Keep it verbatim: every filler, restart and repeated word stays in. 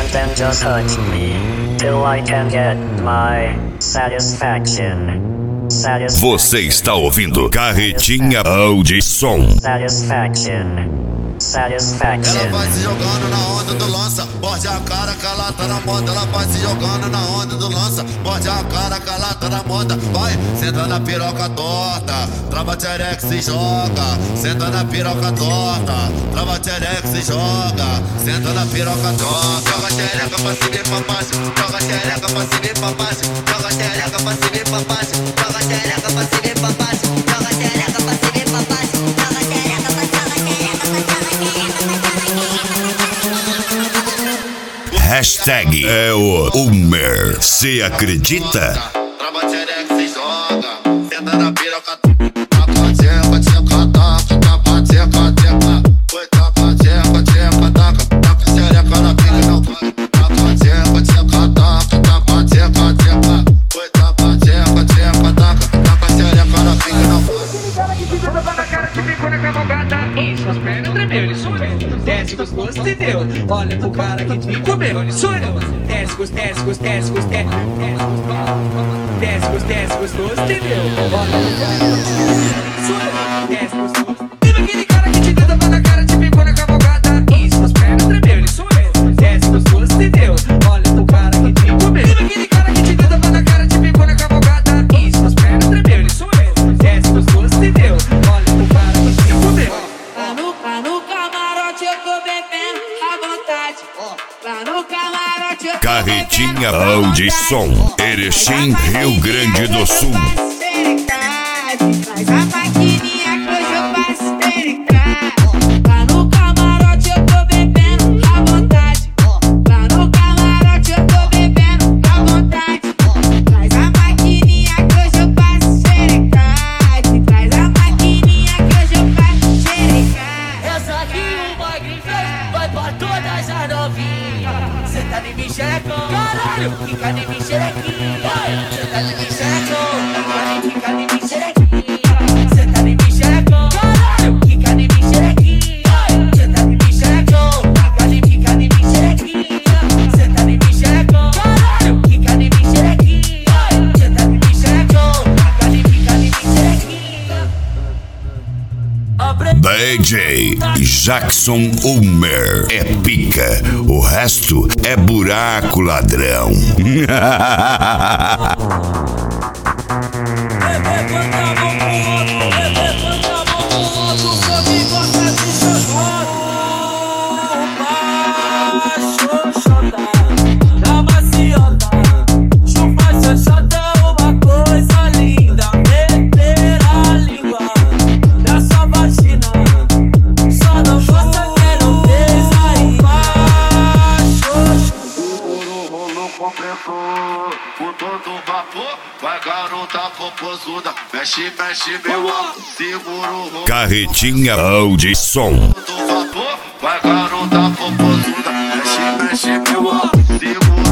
and then just hurt me till I can get my satisfaction. Satisfaction. Você está ouvindo Carretinha Audição. Satisfaction. Satisfaction. Ela vai se jogando na onda do lança, morde a cara que ela tá na moda. Ela vai se jogando na onda do lança, morde a cara que ela tá na moda. Vai, senta na piroca torta, trava tchereca se joga. Senta na piroca torta, trava tchereca se joga. Senta na piroca torta, joga tchereca pra cima e pra baixo, joga tchereca pra cima e pra baixo, joga tchereca pra cima e pra baixo, joga tchereca pra cima e pra baixo, joga tchereca pra cima e pra baixo, joga tchereca pra Hashtag é o Umer. Cê acredita? Trava tchereca se joga, senta na piroca, taca tcheca, tcheca, taca, taca tcheca, tcheca, foi taca tcheca, tcheca, taca, taca tchereca na pica não vai, taca tcheca, tcheca, taca, taca tcheca, tcheca, foi taca tcheca, tcheca, taca, taca tchereca na pica não vai. Isso, as pernas tremeu, ele sou eu. Desce gostoso, entendeu? Olha pro cara que me comeu, ele sou eu. Desce gostoso, desce gostoso, desce gostoso, desce gostoso, desce gostoso, entendeu? Olha pro cara que sou eu. Desce gostoso. Viva aquele cara que te tenta na cara, te picou na cavalgada. Isso, as pernas tremeu, ele sou eu. Desce gostoso, entendeu? Olha pro cara que me comeu. Viva aquele cara que te tenta na cara, te picou na cavalgada. Isso, as pernas tremeu, ele sou eu. Desce gostoso, entendeu? Olha pro cara que me comeu. Lá no, lá no camarote eu tô bebendo à vontade. Lá no camarote eu tô Carretinha Audição. Erechim, Rio Grande do Sul. Faz a maquininha que hoje eu faço pericar. Lá no camarote eu tô bebendo à vontade. Lá no camarote eu tô bebendo à vontade. Faz a maquininha que hoje eu faço xerecade. Faz a maquininha que hoje eu faço xerecade. Essa aqui o bagulho fez, vai pra todas as novinhas. Cê tá de mim xerecão, caralho, fica de mim xerequinha. Cê tá de mim xerecão, caralho, fica de mim xerequinha. Cê tá de mim xerecão, caralho, fica de mim xerequinha. Cê tá de mim xerecão, caralho, fica de mim xerequinha. Cê tá de mim xerecão, caralho, fica de mim xerequinha. Cê tá de mim xerecão, caralho, fica de mim xerequinha. D J Jackson Umer é pica, o resto é buraco ladrão. Com todo vapor, vai garota popozuda, mexe, mexe meu amor, segura o rolo. Carretinha Audição. Com todo vapor, vai garota popozuda, mexe, mexe meu amor, segura